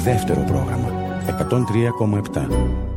δεύτερο πρόγραμμα 103,7.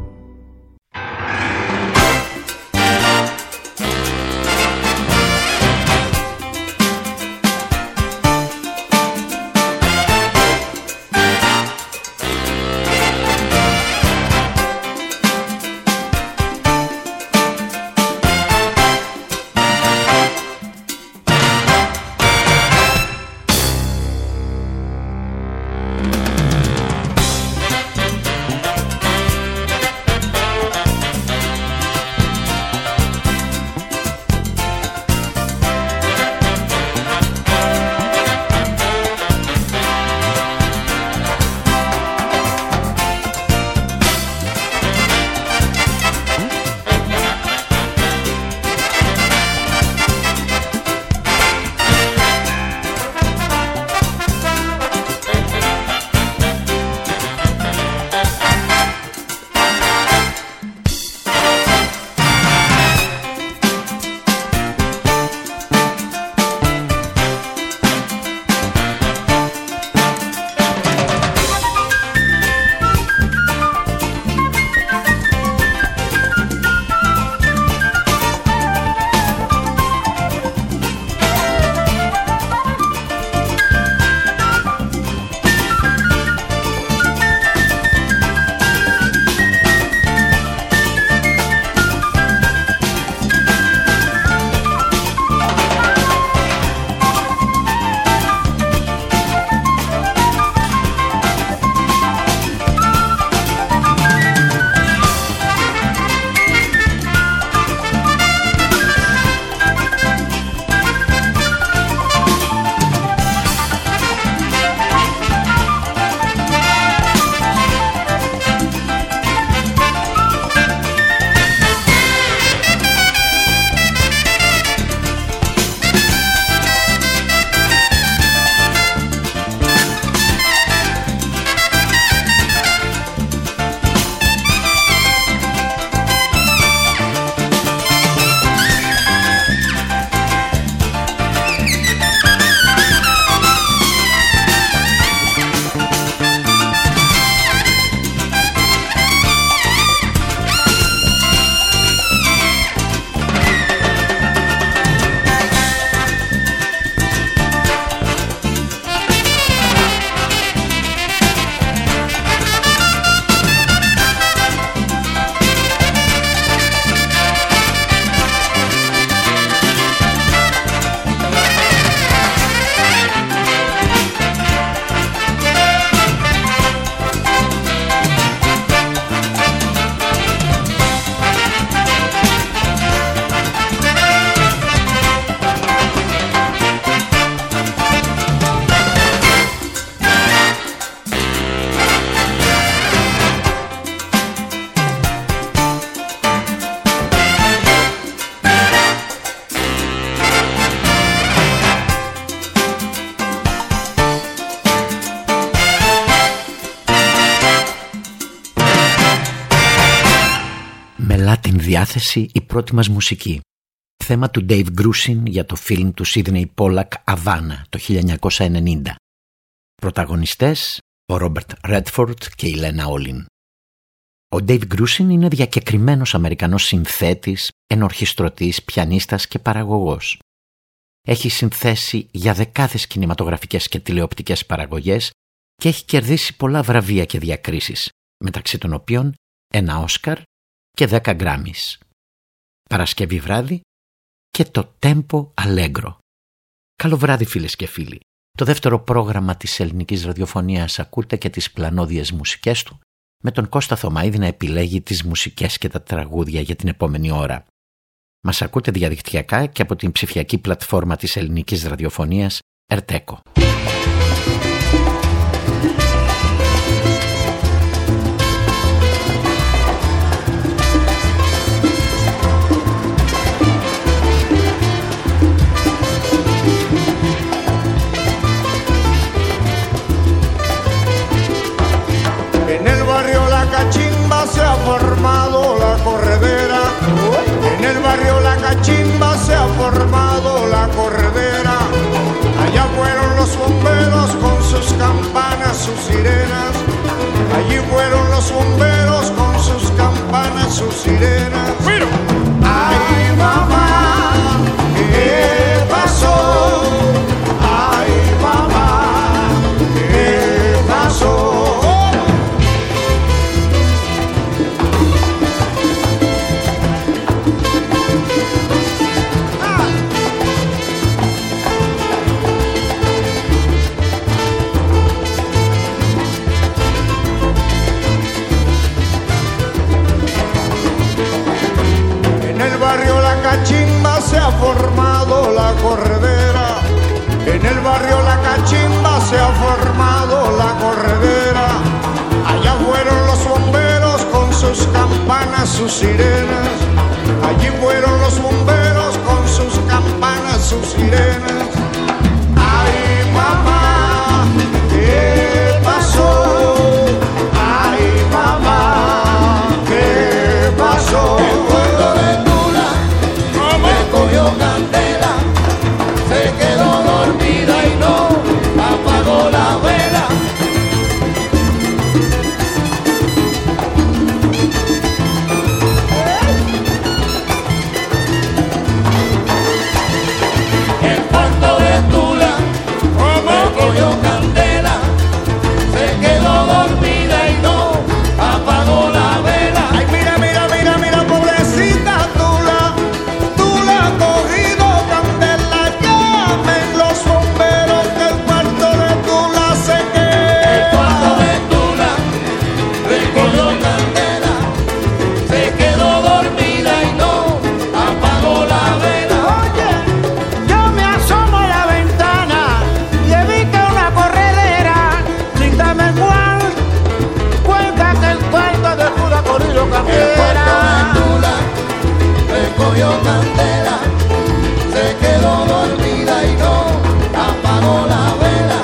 Διάθεση η πρώτη μας μουσική. Θέμα του Dave Grusin για το φιλμ του Sidney Pollack Havana το 1990. Πρωταγωνιστές ο Robert Redford και η Lena Olin. Ο Dave Grusin είναι διακεκριμένος Αμερικανός συνθέτης, ενορχιστρωτής, πιανίστας και παραγωγός. Έχει συνθέσει για δεκάδες κινηματογραφικές και τηλεοπτικές παραγωγές και έχει κερδίσει πολλά βραβεία και διακρίσεις, μεταξύ των οποίων ένα Όσκαρ και 10 Γκράμις. Παρασκευή βράδυ και το Tempo Allegro. Καλό βράδυ φίλες και φίλοι. Το δεύτερο πρόγραμμα της ελληνικής ραδιοφωνίας ακούτε και τις πλανόδιες μουσικές του, με τον Κώστα Θωμαίδη να επιλέγει τις μουσικές και τα τραγούδια για την επόμενη ώρα. Μας ακούτε διαδικτυακά και από την ψηφιακή πλατφόρμα της ελληνικής ραδιοφωνίας Ερτέκο. Se ha formado la corredera, en el barrio La Cachimba se ha formado la corredera. Allá fueron los bomberos con sus campanas, sus cachimba se ha formado la corredera. Allá fueron los bomberos con sus campanas, sus sirenas. Allí fueron los bomberos con sus campanas, sus sirenas. Ay, mamá, ¿qué pasó? Ay, mamá, ¿qué pasó? El puerto de Tula me cogió candela, se quedó dormida y no apagó la vela. El puerto de Tula me cogió candela, se quedó dormida y no apagó la vela. Ay, mira, mira, mira, mira, pobrecita Tula, Tula ha cogido candela. Llamen los bomberos que el puerto de Tula se El puerto quema. de Tula recogió candela, se quedó dormida y no apagó la vela. Oye, yo me asomo a la ventana y vi que una corredera, sin darme cuenta que el puerto de Tula corrido El puerto candela. de Tula recogió candela, se quedó dormida y no apagó la vela.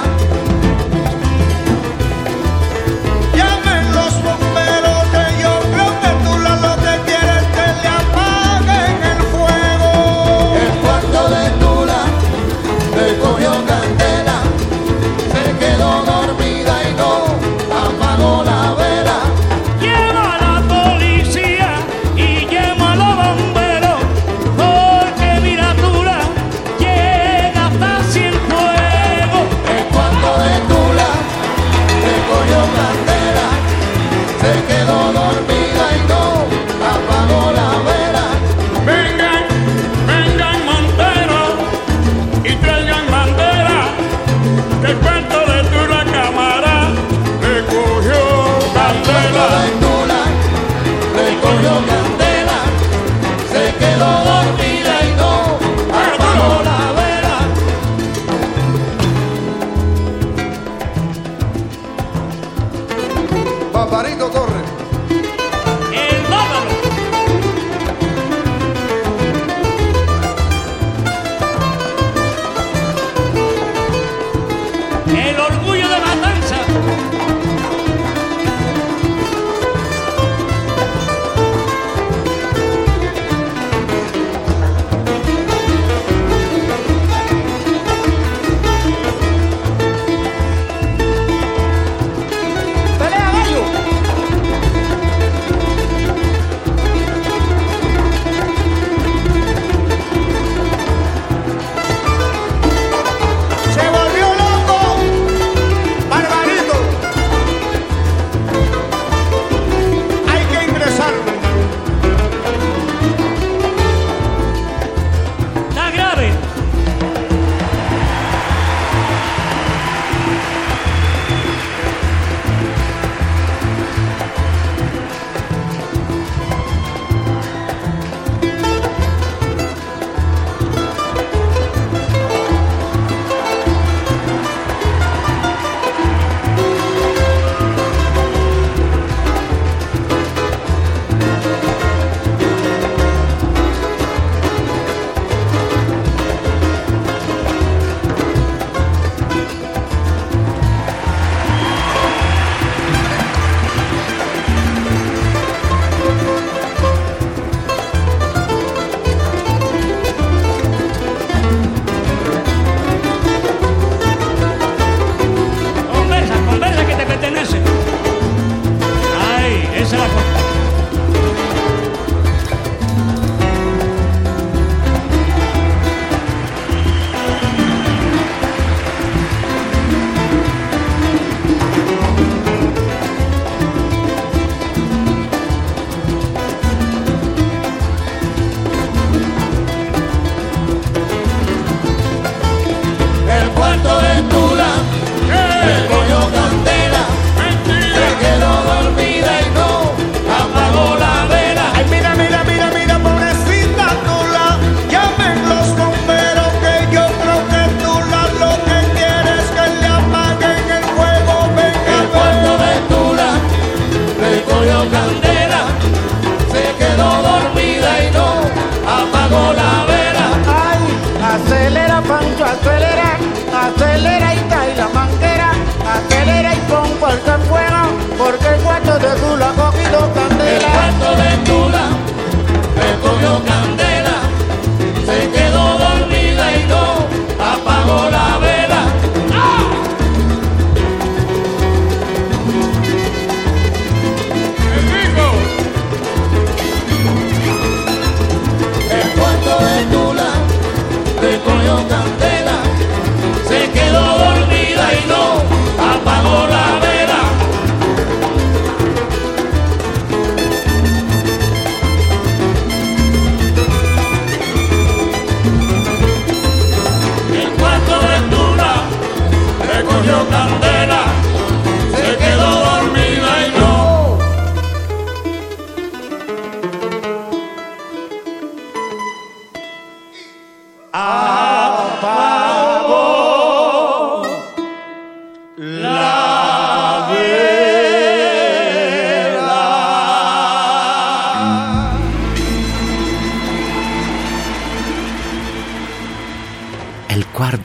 Llamen los bomberos que yo creo que Tula lo que quiere es que le apaguen el fuego. El puerto de Tula recogió candela, se quedó dormida y no apagó la vela. Llama a la policía y llama a los bomberos, porque mira Tula llega hasta sin fuego. El puerto de Tula recogió candela, se quedó dormida y no apagó la vela. Vengan, vengan monteros y traigan bandera, que el puerto de Tula cámara recogió El puerto candela. de Tula recogió candela, se quedó dormida y no apagó la vela. Paparito Torres. El bárbaro. El orgullo de Matanza. Pelea gallo. Se volvió loco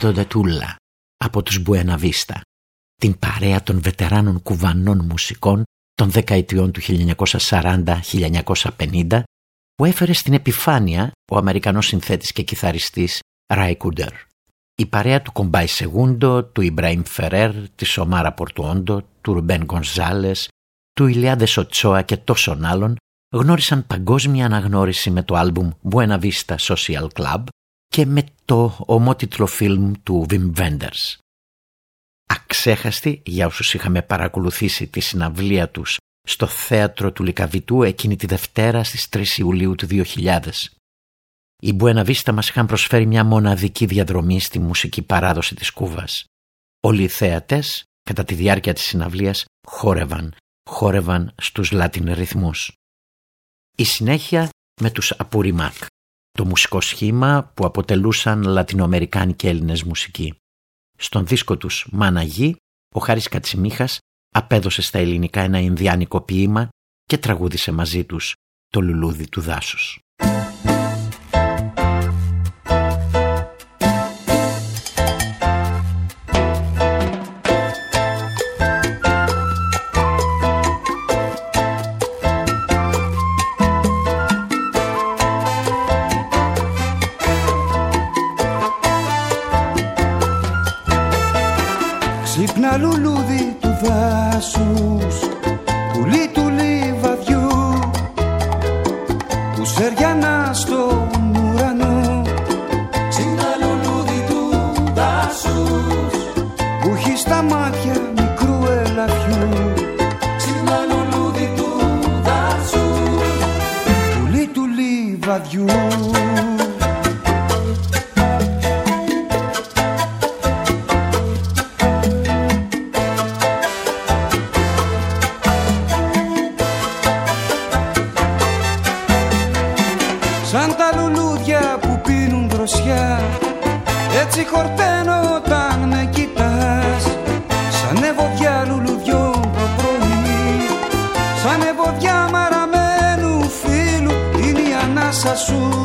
Canto de Tula από τους Buena Vista, την παρέα των βετεράνων κουβανών μουσικών των δεκαετιών του 1940-1950 που έφερε στην επιφάνεια ο Αμερικανός συνθέτης και κιθαριστής Ray Cooder. Η παρέα του Κομπάι Σεγούντο, του Ιμπραήμ Φερέρ, της Ομάρα Πορτουόντο, του Ρουμπέν Γκονζάλες, του Ηλιάδες Οτσόα και τόσων άλλων γνώρισαν παγκόσμια αναγνώριση με το άλμπουμ Buena Vista Social Club και με το ομότιτλο φιλμ του Wim Wenders. Αξέχαστη για όσους είχαμε παρακολουθήσει τη συναυλία τους στο θέατρο του Λυκαβητού εκείνη τη Δευτέρα στις 3 Ιουλίου του 2000. Οι Buena Vista μας είχαν προσφέρει μια μοναδική διαδρομή στη μουσική παράδοση της Κούβας. Όλοι οι θέατες κατά τη διάρκεια της συναυλίας χόρευαν στους Latin ρυθμούς. Η συνέχεια με τους Απουριμάκ, το μουσικό σχήμα που αποτελούσαν λατινοαμερικάνοι και Έλληνες μουσικοί. Στον δίσκο τους «Μάνα Γη», ο Χάρης Κατσιμίχας απέδωσε στα ελληνικά ένα ινδιάνικο ποίημα και τραγούδισε μαζί τους το λουλούδι του δάσους. Ξύπνα λουλούδι του δάσους, πουλί του λιβαδιού, που σεριανά στον ουρανό. Ξύπνα λουλούδι του δάσους, που έχει στα μάτια μικρού ελαφιού. ξύπνα λουλούδι του δάσους, Πουλί του λιβαδιού. Σαν τα λουλούδια που πίνουν δροσιά, έτσι χορταίνω όταν με κοιτάς. Σαν ευωδιά λουλουδιών το πρωί, σαν ευωδιά μαραμένου φίλου, είναι η ανάσα σου.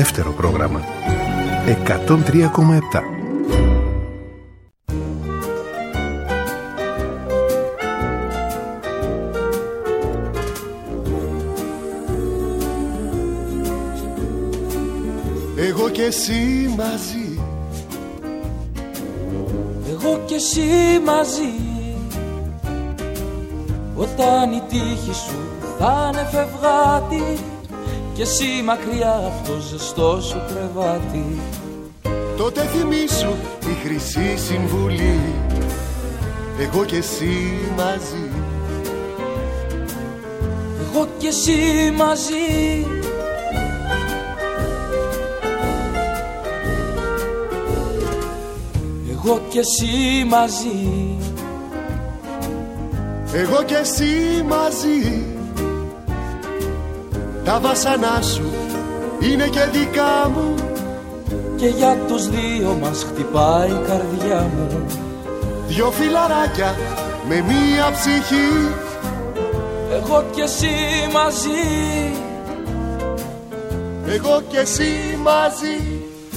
δεύτερο πρόγραμμα. 103,7. Εγώ και εσύ μαζί, εγώ και εσύ μαζί, όταν η τύχη σου θα είναι φευγάτη και εσύ μακριά από το ζεστό σου κρεβάτι, τότε θυμήσου τη χρυσή συμβουλή. Εγώ και εσύ μαζί, εγώ και εσύ μαζί, εγώ και εσύ μαζί, εγώ και εσύ μαζί. Τα βάσανά σου είναι και δικά μου και για τους δύο μας χτυπάει η καρδιά μου. Δυο φιλαράκια με μία ψυχή, εγώ και εσύ μαζί, εγώ και εσύ μαζί.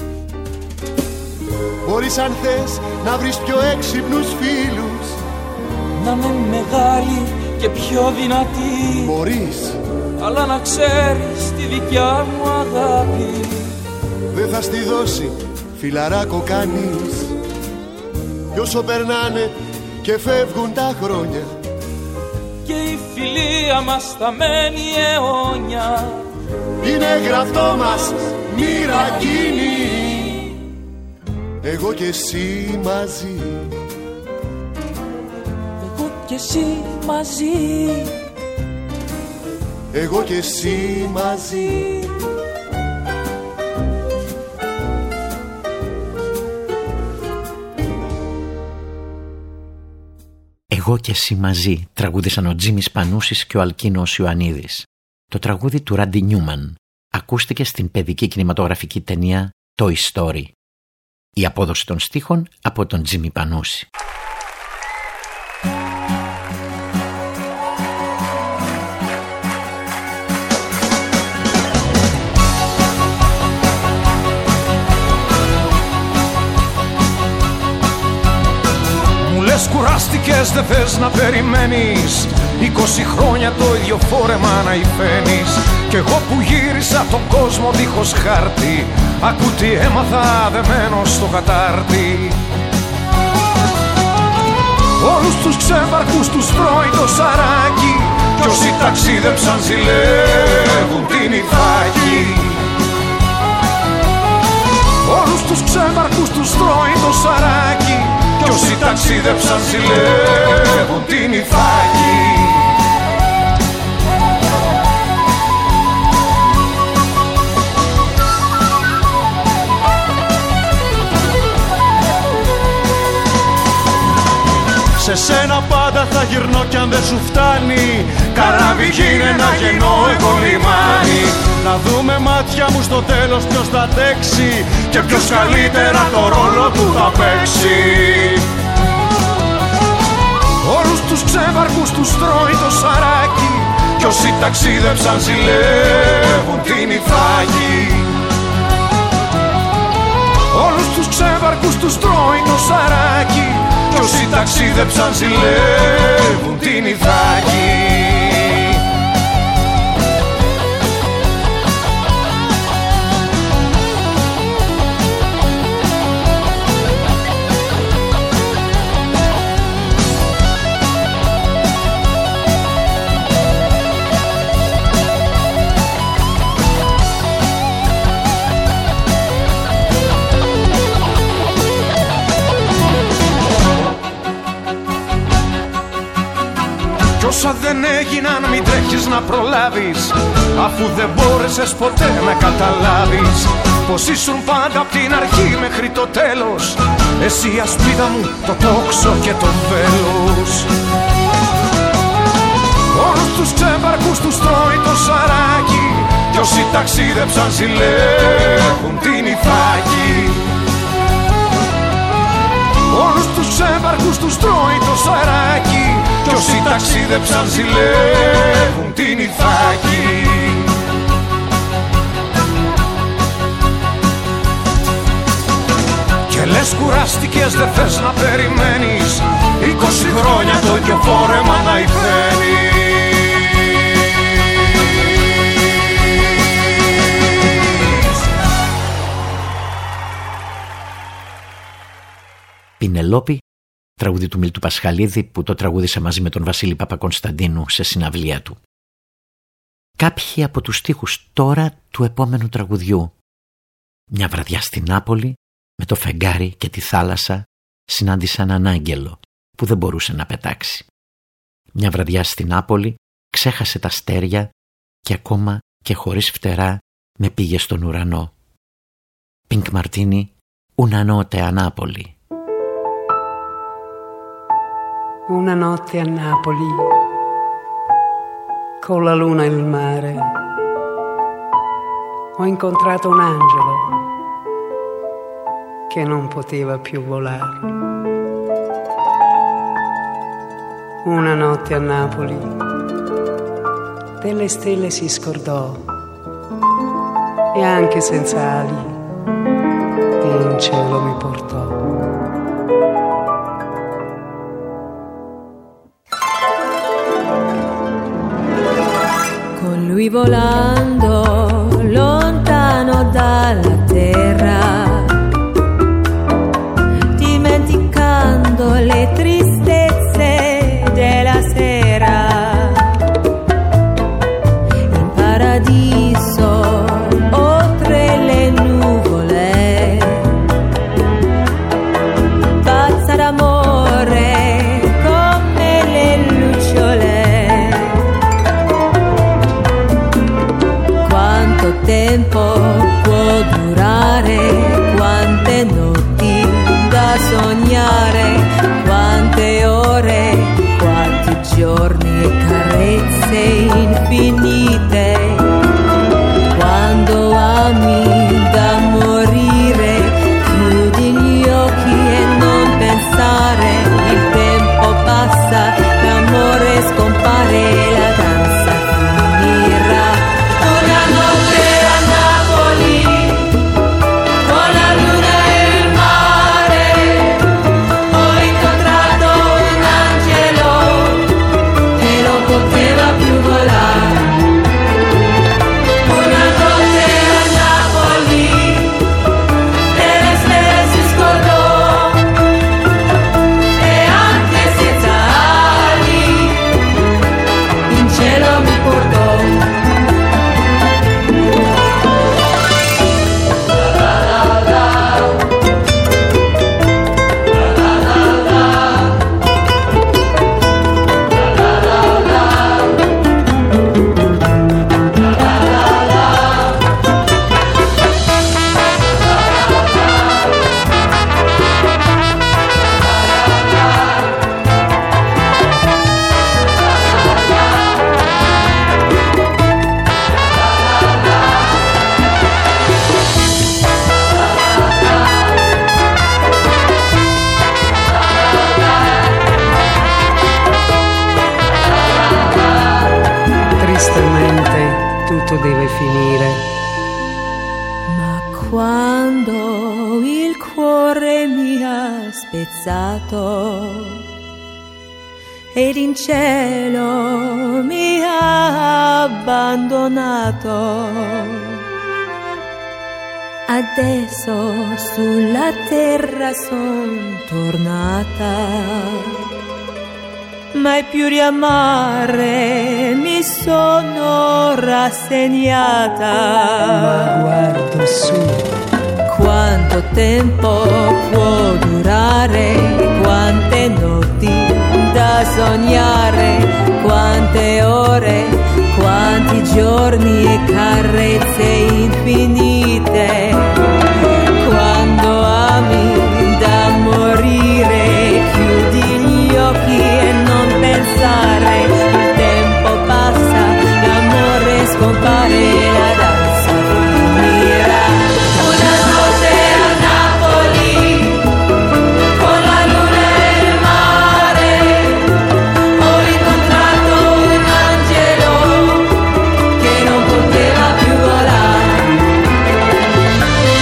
Μπορείς αν θες να βρεις πιο έξυπνους φίλους, να είναι μεγάλη και πιο δυνατή. Μπορείς, αλλά να ξέρεις τη δικιά μου αγάπη δεν θα στη δώσει φιλαράκο κανείς. Κι όσο περνάνε και φεύγουν τα χρόνια και η φιλία μας θα μένει αιώνια, είναι γραφτό μας μοίρα κοινή. Εγώ και εσύ μαζί, εγώ και εσύ μαζί, εγώ και εσύ μαζί. «Εγώ και εσύ μαζί» τραγούδισαν ο Τζίμις Πανούσης και ο Αλκίνος Ιωαννίδης. Το τραγούδι του Ράντι Νιούμαν ακούστηκε στην παιδική κινηματογραφική ταινία Toy Story. Η απόδοση των στίχων από τον Τζίμι Πανούση. Κουράστηκες, δεν θες να περιμένεις 20 χρόνια το ίδιο φόρεμα να υφαίνεις. Κι εγώ που γύρισα τον κόσμο δίχως χάρτη, ακού τι έμαθα δεμένος στο κατάρτι. Όλους τους ξεβαρκούς τους τρώει το σαράκι, κι όσοι ταξίδεψαν ζηλεύουν την Ιθάκη. Όλους τους ξεβαρκούς τους τρώει το σαράκι, κι όσοι ταξίδεψαν ζηλεύουν την Ιθάκη. Σε σένα πάντα θα γυρνώ κι αν δεν σου φτάνει, καράβι γίνε να γεννώ εγώ λιμάνι. Να δούμε μάτια μου στο τέλος ποιος θα αντέξει και ποιος καλύτερα το ρόλο του θα παίξει. Όλους τους ξεβαρκούς τους τρώει το σαράκι, κι όσοι ταξίδεψαν ζηλεύουν την Ιθάκη. Όλους τους ξεβαρκούς τους τρώει το σαράκι, κι όσοι ταξίδεψαν ζηλεύουν την Ιθάκη. Όσα δεν έγιναν μην τρέχεις να προλάβεις, αφού δεν μπόρεσες ποτέ να καταλάβεις πως ήσουν πάντα απ' την αρχή μέχρι το τέλος. Εσύ η ασπίδα μου, το τόξο και το βέλος. Όλους τους ξεβαρκούς τους τρώει το σαράκι, κι όσοι ταξίδεψαν ζηλεύουν την Ιθάκη. Όλους τους ξεβαρκούς τους τρώει το σαράκι, κι όσοι ταξίδεψαν ζηλεύουν την Ιθάκη. Μόλις κουράστηκες δεν θες να περιμένεις 20 χρόνια το ίδιο φόρεμα να υφαίνεις. Πινελόπη, τραγούδι του Μίλτου Πασχαλίδη που το τραγούδισε μαζί με τον Βασίλη Παπακωνσταντίνου σε συναυλία του. Κάποιοι από τους στίχους τώρα του επόμενου τραγουδιού. Μια βραδιά στην Νάπολη, με το φεγγάρι και τη θάλασσα, συνάντησα έναν άγγελο που δεν μπορούσε να πετάξει. Μια βραδιά στην Νάπολη ξέχασε τα αστέρια και ακόμα και χωρίς φτερά με πήγε στον ουρανό. Πινκ Μαρτίνι, Una notte a Napoli. Una notte a Napoli, con la luna e il mare, ho incontrato un angelo che non poteva più volare. Una notte a Napoli, delle stelle si scordò e anche senza ali in cielo mi portò. Con lui volando lontano dalla terra, dimenticando le tristezze della sera, in paradiso oltre le nuvole, pazza d'amore come le lucciole. Quanto tempo può durare, quante notti da sognare, quante ore, quanti giorni e carezze infinite. Quando ami da morire, chiudi gli occhi e non pensare, il tempo passa, l'amore scompare, la danza finirà. Una notte a Napoli, con la luna e il mare, ho incontrato un angelo che non poteva più volare. Una notte a Napoli, delle stelle si scordò e anche senza ali in cielo mi portò. Tristemente tutto deve finire. Ma quando il cuore mi ha spezzato ed in cielo mi ha abbandonato, adesso sulla terra son tornata, mai più riamare mi sono rassegnata. Ma guardo su. Quanto tempo può durare, quante notti da sognare, quante ore, quanti giorni e carezze infinite. Quando ami da morire, chiudi gli occhi e non pensare, il tempo passa, l'amore scompare, la danza finirà. Una notte a Napoli, con la luna e il mare, ho incontrato un angelo che non poteva più volare.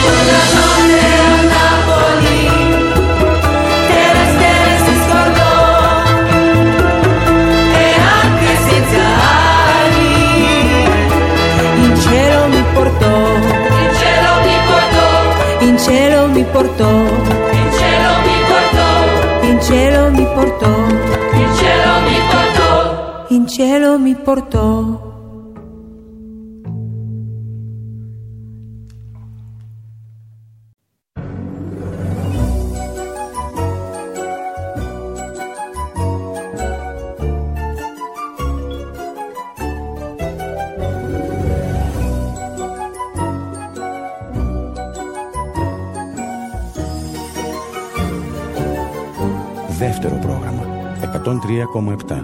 portò, in cielo mi portò, in cielo mi portò, in cielo mi portò, in cielo mi portò. Δεύτερο πρόγραμμα 103,7.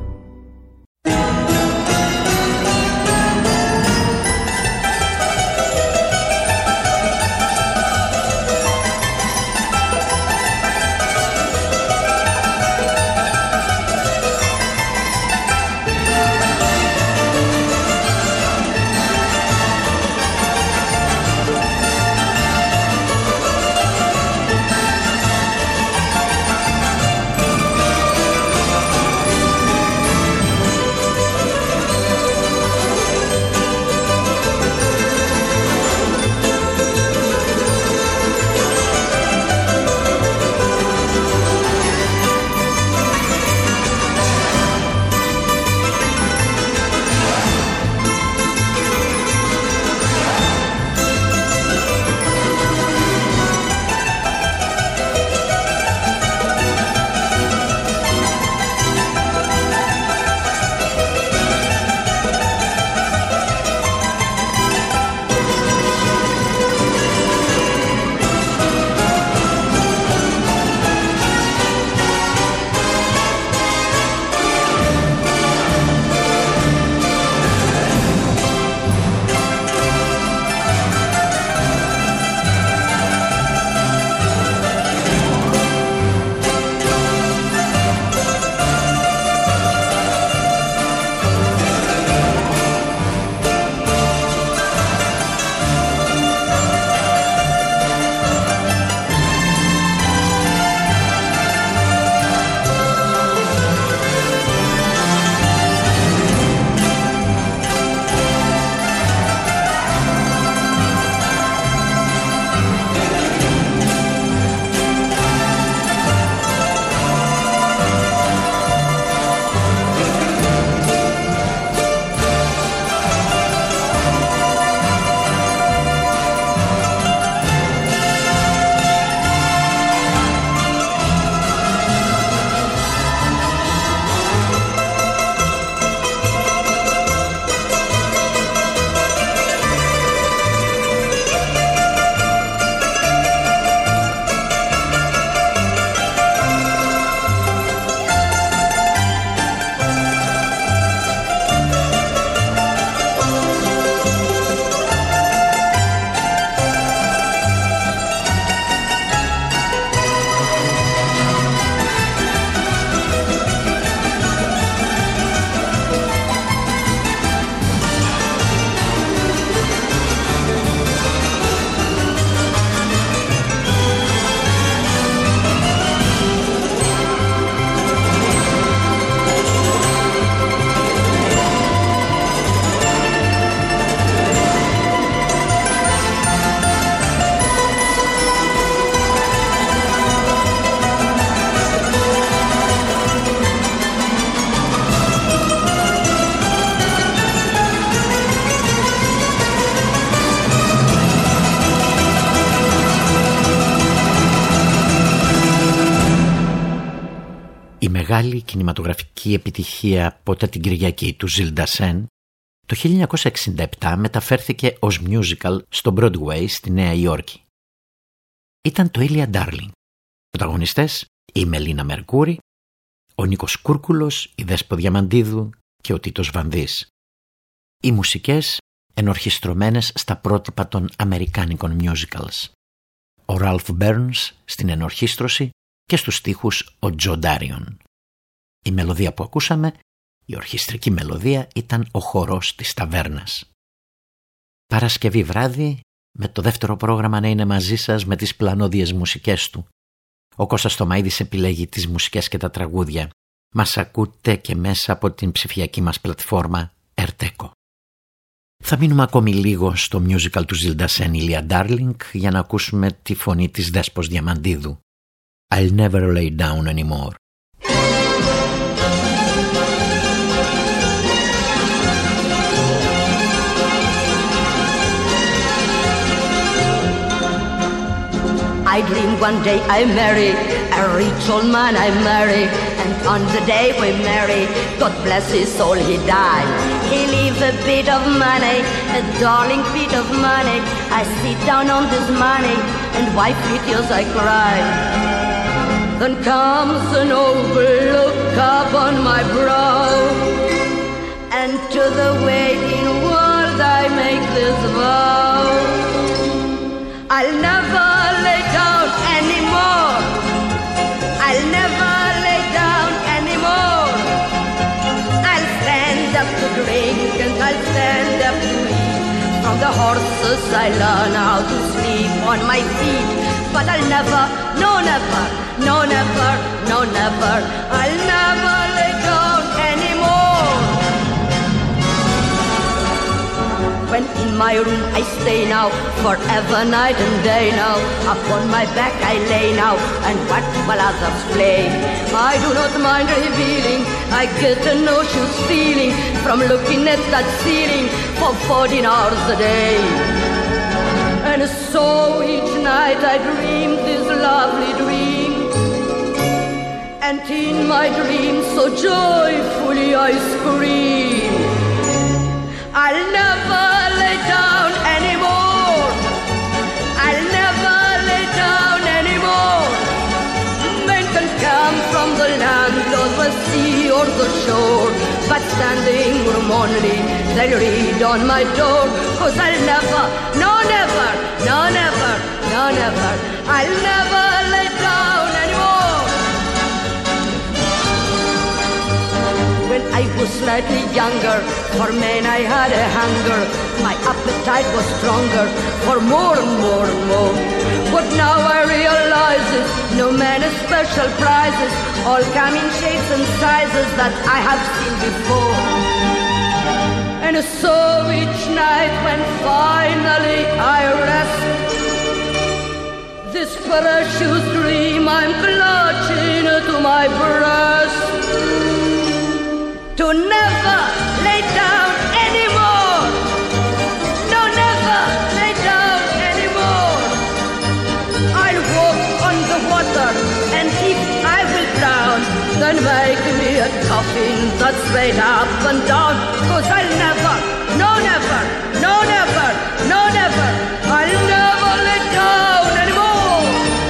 Η μεγάλη κινηματογραφική επιτυχία «Ποτέ την Κυριακή» του Ζιλ Ντασέν το 1967 μεταφέρθηκε ως musical στο Broadway στη Νέα Υόρκη. Ήταν το Ήλια Ντάρλινγκ. Πρωταγωνιστές η Μελίνα Μερκούρη, ο Νίκος Κούρκουλος, η Δέσπο Διαμαντίδου και ο Τίτος Βανδής. Οι μουσικές ενορχιστρωμένες στα πρότυπα των αμερικάνικων musicals. Ο Ραλφ Μπέρνς στην ενορχίστρωση και στους στίχους ο Τζο Ντάριον. Η μελωδία που ακούσαμε, η ορχιστρική μελωδία, ήταν ο χορός της ταβέρνας. Παρασκευή βράδυ, με το δεύτερο πρόγραμμα να είναι μαζί σας με τις πλανόδιες μουσικές του. Ο Κώστας Τωμαΐδης επιλέγει τις μουσικές και τα τραγούδια. Μας ακούτε και μέσα από την ψηφιακή μας πλατφόρμα Ερτέκο. Θα μείνουμε ακόμη λίγο στο musical του Ζιλντασέν Ήλια Ντάρλινγκ για να ακούσουμε τη φωνή της Δέσπος Διαμαντίδου. I'll never lay down anymore. I dreamed one day I marry a rich old man I marry, and on the day we marry, God bless his soul, he died. He leave a bit of money, a darling bit of money. I sit down on this money and wipe with tears I cry. Then comes an noble look up on my brow, and to the waiting world I make this vow: I'll never lay down anymore. I'll never lay down anymore. I'll stand up to drink and I'll stand up to eat. From the horses I learn how to sleep on my feet. But I'll never, no never, no never, no never, I'll never lay down anymore. When in my room I stay now, forever night and day now, upon my back I lay now, and what will others play? I do not mind revealing, I get a nauseous feeling from looking at that ceiling for 14 hours a day. And so each night I dream this lovely dream, and in my dream so joyfully I scream: I'll never lay down anymore. I'll never lay down anymore. Men can come from the land or the sea or the shore, but standing room only they'll read on my door. 'Cause I'll never, no never, no never, no never, I'll never lay down anymore. When I was slightly younger, for men I had a hunger. My appetite was stronger for more and more and more. But now I realize it, no man has special prizes, all come in shapes and sizes that I have seen before. And so each night when finally I rest, this precious dream I'm clutching to my breast, to never lay down anymore. No, never lay down anymore. I'll walk on the water, and if I will drown, then make me a coffin that's straight up and down. 'Cause I'll never, no never, no never, no never, I'll never lay down anymore.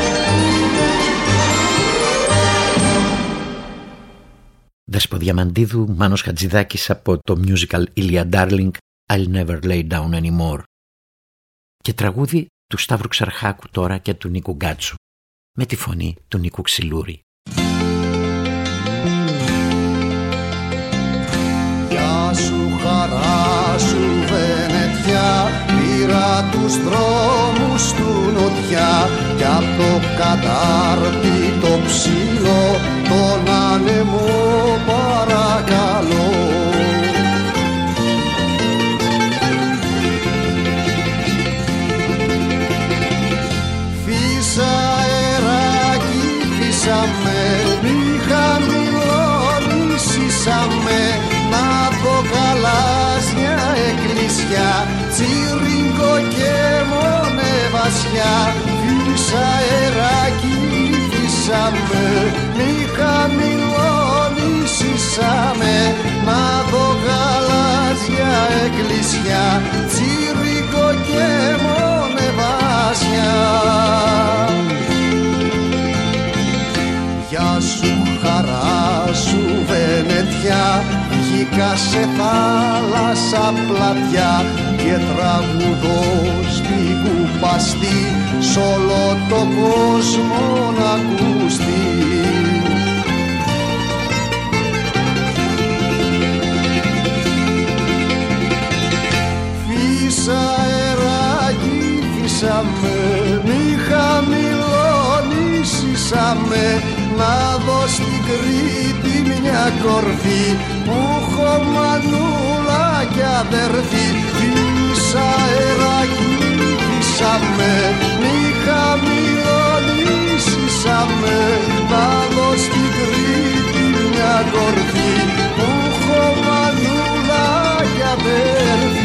Δέσπο Διαμαντίδου, Μάνος Χατζηδάκης από το musical Ήλια Ντάρλινγκ, I'll never lay down anymore. Και τραγούδι του Σταύρου Ξαρχάκου τώρα και του Νίκου Γκάτσου, με τη φωνή του Νίκου Ξυλούρη. Γεια σου χαρά σου Βενετιά, πήρα τους δρόμους του νοτιά, κι απ' το κατάρτι το ψηλό τον άνεμο παρακαλώ. Φύσα αεράκι, φύσαμε, μη χαμηλώνησαμε, να δω γαλάζια εκκλησιά, τσιρίνκο και μονεβασιά. Φύσα αεράκι, φύσαμε, μη χαμηλώνησαμε, να δω γαλάζια εκκλησιά, τσιρίνκο και μονεβασιά. Γεια σου χαρά σου Βενετιά, βγήκα σε θάλασσα πλατιά και τραγουδώ στην κουπαστή, σ' όλο το κόσμο να ακουστεί. Φύσα αεράκι, φύσαμε, μη χαμηλώνησαμε, να δω στην Κρήτη μια κορφή που έχω μανούλα κι αδερφή. αεράκι φύσαμε, μη χαμηλονίσαμε, να δω στην Κρήτη μια κορφή που έχω μανούλα για αδέρφη.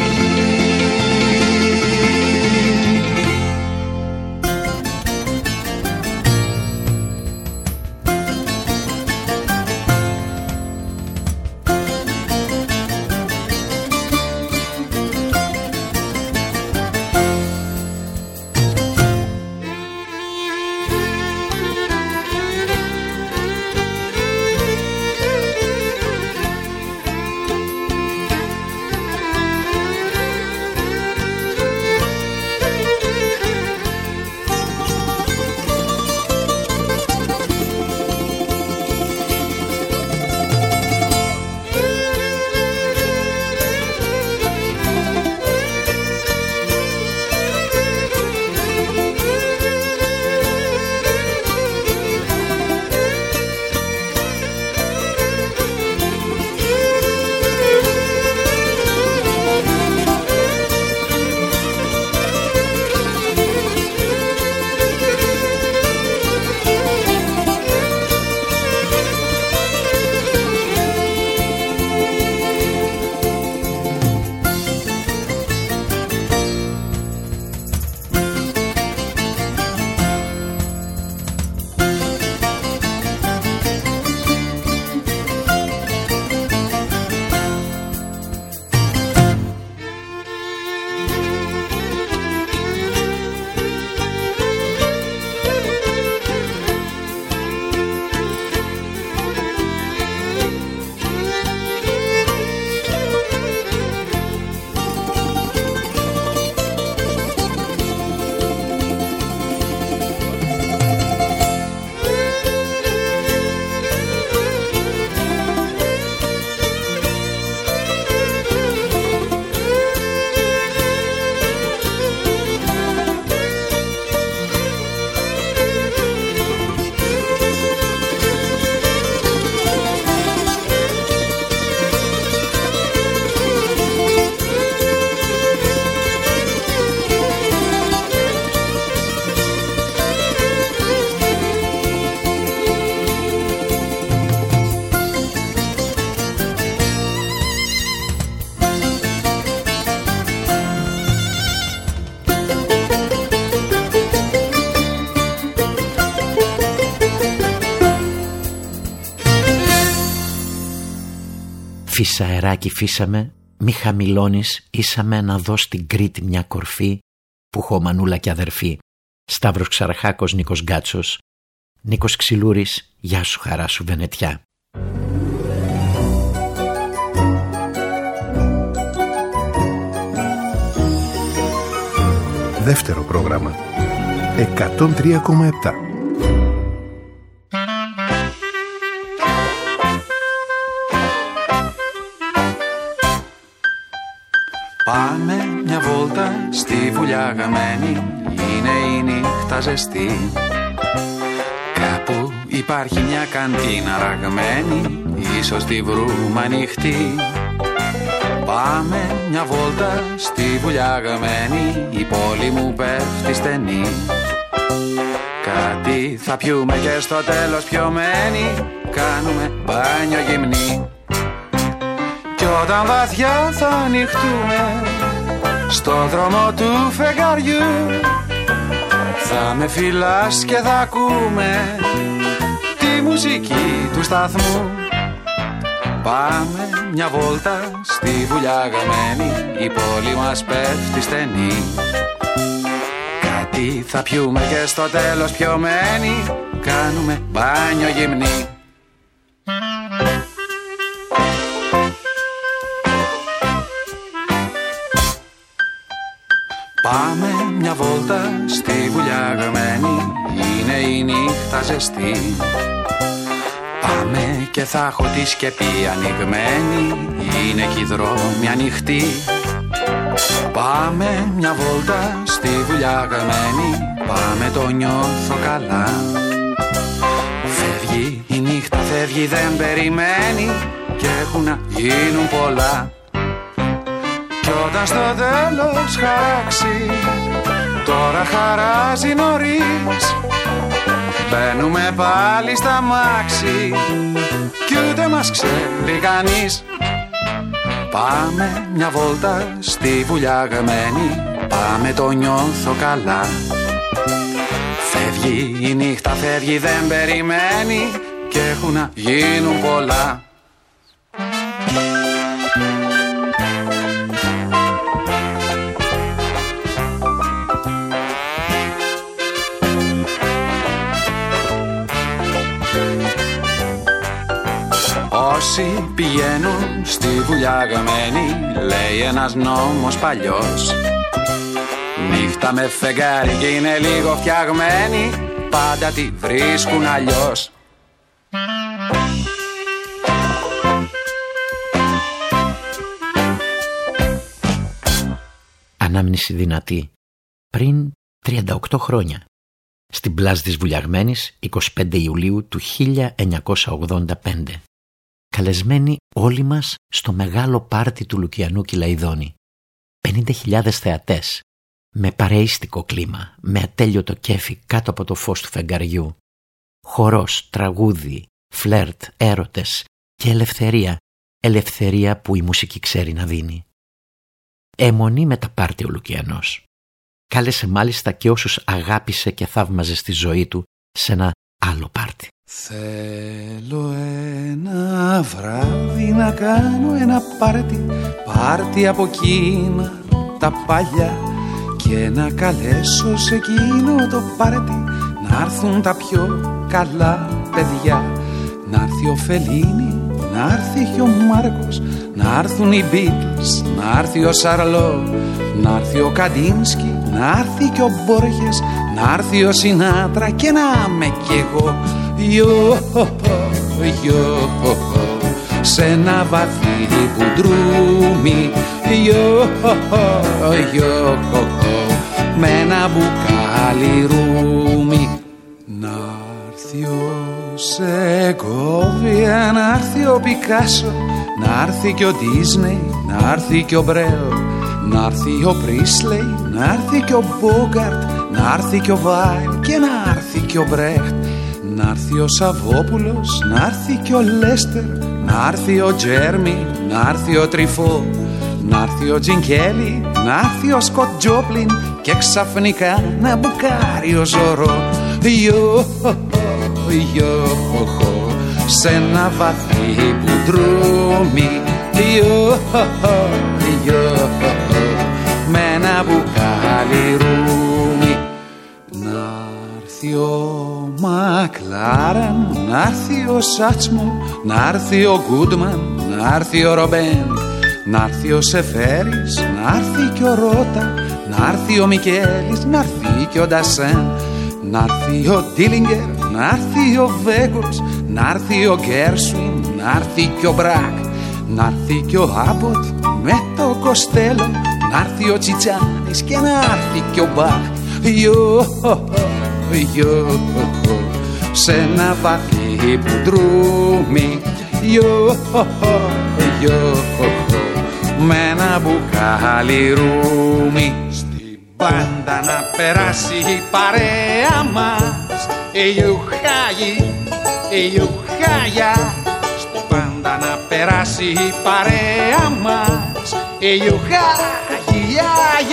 Φύσα αεράκι φύσαμε, μη χαμηλώνεις, ήσαμε να δω στην Κρήτη μια κορφή που έχω μανούλα και αδερφή. Σταύρος Ξαρχάκος, Νίκος Γκάτσος, Νίκος Ξυλούρης, γεια σου χαρά σου Βενετιά. Δεύτερο πρόγραμμα 103,7. Πάμε μια βόλτα στη βουλιά γαμμένη, είναι η νύχτα ζεστή. Κάπου υπάρχει μια καντίνα ραγμένη, ίσως τη βρούμε ανοιχτή. Πάμε μια βόλτα στη βουλιά γαμμένη, η πόλη μου πέφτει στενή. Κάτι θα πιούμε και στο τέλος πιωμένοι, κάνουμε μπάνιο γυμνή. Κι όταν βαθιά θα ανοιχτούμε στο δρόμο του φεγγαριού, θα με φυλάς και θα ακούμε τη μουσική του σταθμού. Πάμε μια βόλτα στη βουλιά γαμμένη, η πόλη μας πέφτει στενή. Κάτι θα πιούμε και στο τέλος πιωμένοι, κάνουμε μπάνιο γυμνή. Πάμε μια βόλτα στη βουλιά γαμμένη, είναι η νύχτα ζεστή. Πάμε και θα έχω τη σκεπή ανοιγμένη, είναι κι οι δρόμοι ανοιχτοί. Πάμε μια βόλτα στη βουλιά γαμμένη, πάμε το νιώθω καλά. Φεύγει η νύχτα, φεύγει δεν περιμένει, και έχουν να γίνουν πολλά. Κι όταν στο τέλος χαράξει, τώρα χαράζει νωρίς, μπαίνουμε πάλι στα μάξι κι ούτε μας ξέρει κανείς. Πάμε μια βόλτα στη βουλιαγμένη, πάμε το νιώθω καλά. Φεύγει η νύχτα, φεύγει δεν περιμένει και έχουν να γίνουν πολλά. Όσοι πηγαίνουν στη βουλιαγμένη, λέει ένας νόμος παλιός, νύχτα με φεγγάρι και είναι λίγο φτιαγμένη, πάντα τη βρίσκουν αλλιώς. Ανάμνηση δυνατή. Πριν 38 χρόνια, στην Πλάζ της Βουλιαγμένης, 25 Ιουλίου του 1985. Καλεσμένοι όλοι μας στο μεγάλο πάρτι του Λουκιανού Κυλαϊδόνη. 50.000 θεατές, με παρεΐστικο κλίμα, με ατέλειωτο κέφι κάτω από το φως του φεγγαριού. Χορός, τραγούδι, φλερτ, έρωτες και ελευθερία. Ελευθερία που η μουσική ξέρει να δίνει. Αιμονή με τα πάρτι ο Λουκιανός. Κάλεσε μάλιστα και όσους αγάπησε και θαύμαζε στη ζωή του σε ένα άλλο πάρτι. Θέλω ένα βράδυ να κάνω ένα πάρτι, πάρτι από εκείνα τα παλιά, και να καλέσω σε εκείνο το πάρτι να έρθουν τα πιο καλά παιδιά. Να έρθει ο Φελίνη, να έρθει και ο Μάρκος, να έρθουν οι Beatles, να έρθει ο Σαρλό, να έρθει ο Καντίνσκι, να έρθει και ο Μπόργες, να έρθει ο Σινάτρα και να είμαι κι εγώ. Σε ένα βαθύ μπουντρούμι, με ένα μπουκάλι ρούμι. Να έρθει ο Σεκόβια, να έρθει ο Πικάσο, να έρθει και ο Ντίσνεϊ, να έρθει και ο Μπρέλ, να έρθει ο Πρίσλεϊ, να έρθει και ο Μπόγκαρτ, να έρθει και ο Βάιλ και να έρθει και ο Μπρέχτ. Να έρθει ο Σαββόπουλος, να έρθει και ο Λέστερ, να έρθει ο Τζέρμι, να έρθει ο Τριφό, να έρθει ο Τζινκέλι, να έρθει ο Σκοτ Τζόπλιν και ξαφνικά να μπουκάρει ο Ζωρό. Σε ένα βαθύ μπουντρούμι, με ένα μπουκάλι ρούμι. Να έρθει ο Μακλάρεν, να έρθει ο Σάτσμο, να έρθει ο Γκούντμαν, να έρθει ο Ρομπέν, να έρθει ο Σεφέρης, να έρθει και ο Ρότα, να έρθει ο Μικέλης, να έρθει και ο Ντασέν, να έρθει ο Ντίλιγκερ, να έρθει ο Βέγκος, να έρθει ο Γκέρσουιν, να έρθει και ο Μπρακ, να έρθει και ο Άμποτ με το Κοστέλο, να έρθει ο Τσιτσάνης και να έρθει και ο Μπαχ. Σε ένα βαθύ μπουντρούμι, με ένα μπουκάλι ρούμι. Στην πάντα να περάσει η παρέα μας, Ιουχάγια. Στην πάντα να περάσει η παρέα μας, Ιουχάγια.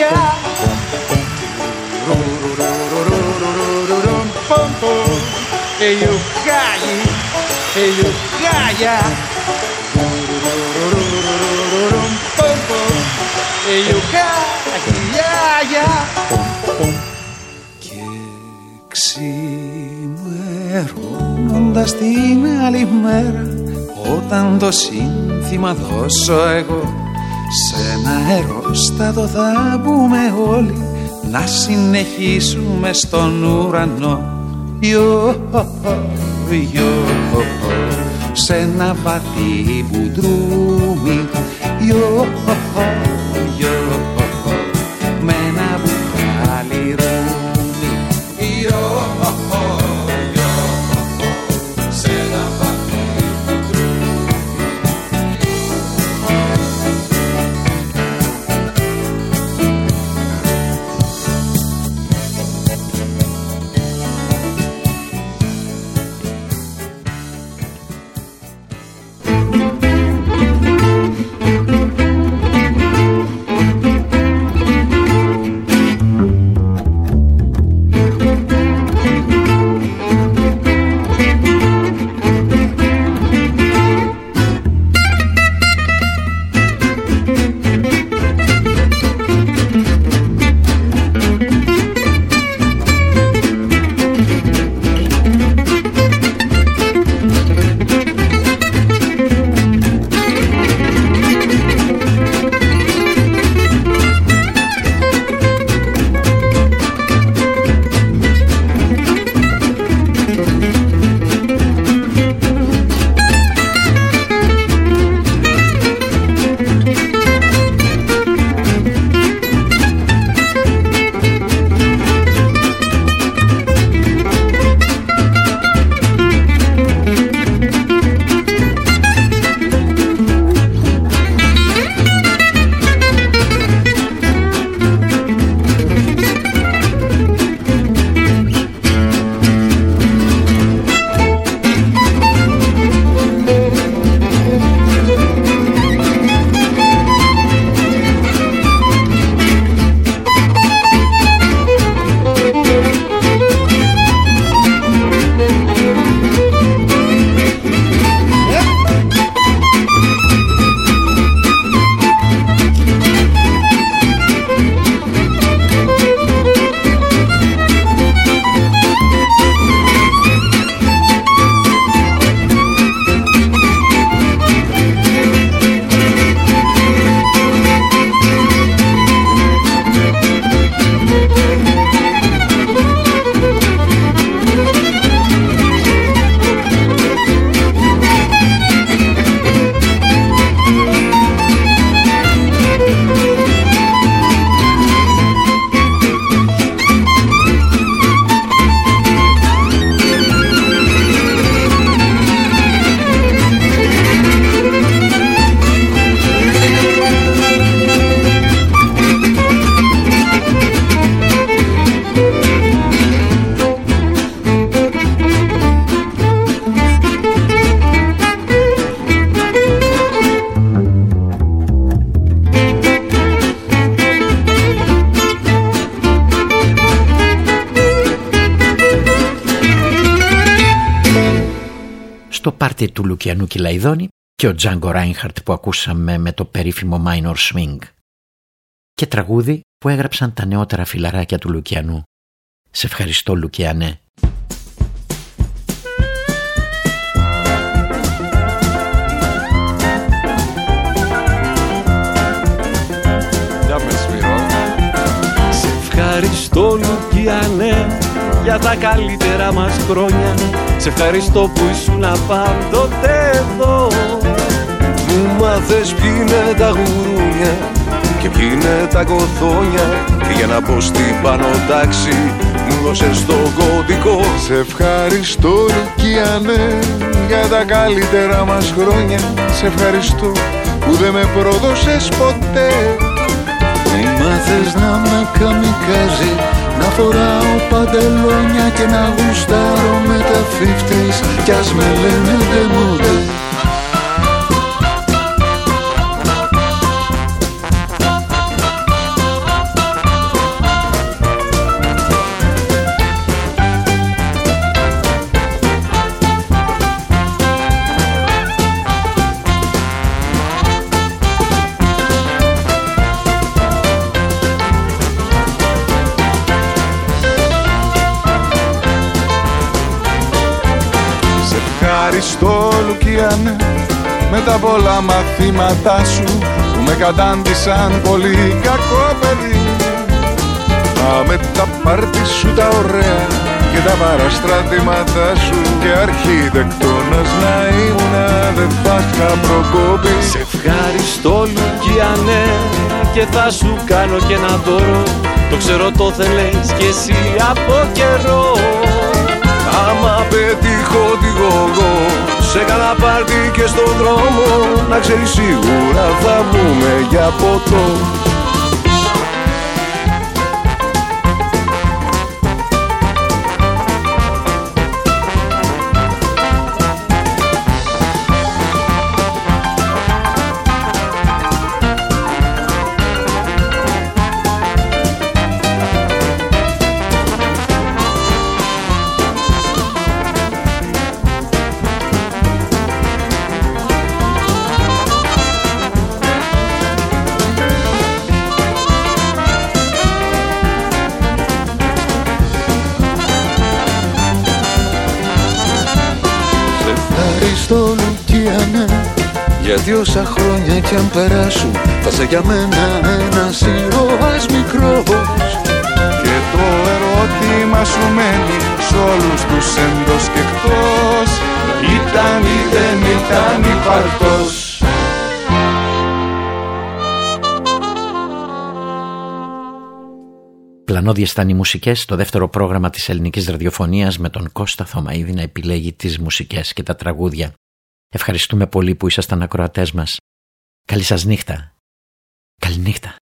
Ιουχάγια. Και ξημερώνοντας την άλλη μέρα, όταν το σύνθημα δώσω εγώ, σε ένα αερόστατο θα μπούμε όλοι, να συνεχίσουμε στον ουρανό. Σε ένα βαθύ μπουντρούμι, με ένα μπουκάλι ρούμι. Σε ένα βαθύ μπουντρούμι. στο πάρτι του Λουκιανού Κυλαϊδόνη και ο Τζάνγκο Ράινχαρτ που ακούσαμε με το περίφημο Minor Swing. Και τραγούδι που έγραψαν τα νεότερα φιλαράκια του Λουκιανού. Σε ευχαριστώ, Λουκιανέ. Σε ευχαριστώ, Λουκιανέ, για τα καλύτερα μας χρόνια. Σε ευχαριστώ που ήσουν πάντοτε εδώ. Μου μάθες ποιοι είναι τα γουρούνια και ποιοι είναι τα κοθόνια, και για να πω στην πάνω τάξη μου δώσες το κωδικό. Σε ευχαριστώ, Λουκιανέ, για τα καλύτερα μας χρόνια. Σε ευχαριστώ που δεν με πρόδωσες ποτέ. Μου μάθες να με καμικάζει, να φοράω παντελόνια και να γουστάρω με τα 50's, κι ας με λένε ντεμούτε. Ευχαριστώ, Λουκιανέ, με τα πολλά μαθήματά σου που με κατάντησαν πολύ κακό παιδί. Με τα πάρτι σου τα ωραία και τα παραστρατήματά σου, και αρχιτεκτόνας να ήμουνα δεν θα είχα προκόπη. Σε ευχαριστώ, Λουκιανέ, και θα σου κάνω και ένα δώρο. Το ξέρω το θέλεις κι εσύ από καιρό. Άμα πετύχω τη γογό σε κανένα πάρτι και στον δρόμο, να ξέρεις σίγουρα θα βγούμε για ποτό. Ευχαριστώ, Λουκιανέ, γιατί όσα χρόνια κι αν περάσουν θα σε για μένα ένας ήρωας μικρός. Και το ερώτημα σου μένει σ' όλους τους εντός και εκτός, ήταν ή δεν ήταν υπαρκτός. Πλανόδιες ήταν οι μουσικές στο δεύτερο πρόγραμμα της ελληνικής ραδιοφωνίας, με τον Κώστα Θωμαίδη να επιλέγει τις μουσικές και τα τραγούδια. Ευχαριστούμε πολύ που ήσασταν ακροατές μας. Καλή σας νύχτα. Καληνύχτα.